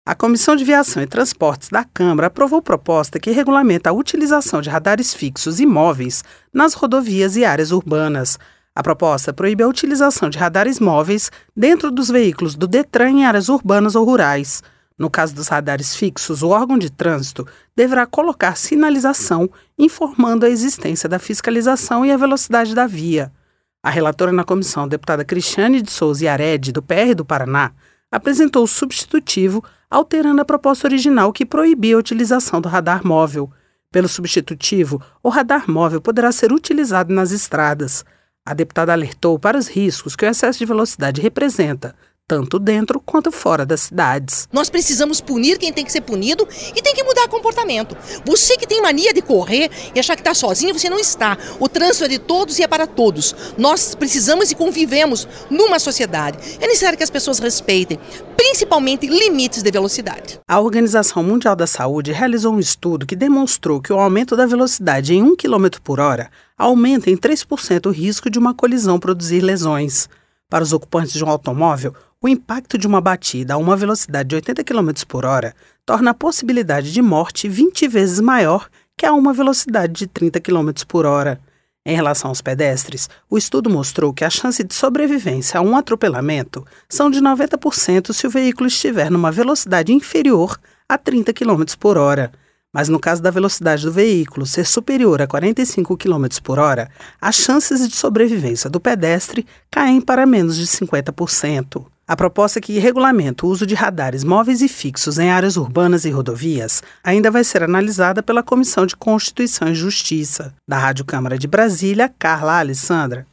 A Comissão de Viação e Transportes da Câmara aprovou proposta que regulamenta a utilização de radares fixos e móveis nas rodovias e áreas urbanas. A proposta proíbe a utilização de radares móveis dentro dos veículos do Detran em áreas urbanas ou rurais. No caso dos radares fixos, o órgão de trânsito deverá colocar sinalização informando a existência da fiscalização e a velocidade da via. A relatora na comissão, deputada Cristiane de Souza Yared, do PR do Paraná, apresentou o substitutivo, alterando a proposta original que proibia a utilização do radar móvel. Pelo substitutivo, o radar móvel poderá ser utilizado nas estradas. A deputada alertou para os riscos que o excesso de velocidade representa, tanto dentro quanto fora das cidades. Nós precisamos punir quem tem que ser punido e tem que mudar comportamento. Você que tem mania de correr e achar que está sozinho, você não está. O trânsito é de todos e é para todos. Nós precisamos e convivemos numa sociedade. É necessário que as pessoas respeitem, principalmente limites de velocidade. A Organização Mundial da Saúde realizou um estudo que demonstrou que o aumento da velocidade em 1 km por hora aumenta em 3% o risco de uma colisão produzir lesões. Para os ocupantes de um automóvel, o impacto de uma batida a uma velocidade de 80 km por hora torna a possibilidade de morte 20 vezes maior que a uma velocidade de 30 km por hora. Em relação aos pedestres, o estudo mostrou que a chance de sobrevivência a um atropelamento são de 90% se o veículo estiver numa velocidade inferior a 30 km por hora. Mas no caso da velocidade do veículo ser superior a 45 km por hora, as chances de sobrevivência do pedestre caem para menos de 50%. A proposta que regulamenta o uso de radares móveis e fixos em áreas urbanas e rodovias ainda vai ser analisada pela Comissão de Constituição e Justiça. Da Rádio Câmara de Brasília, Carla Alessandra.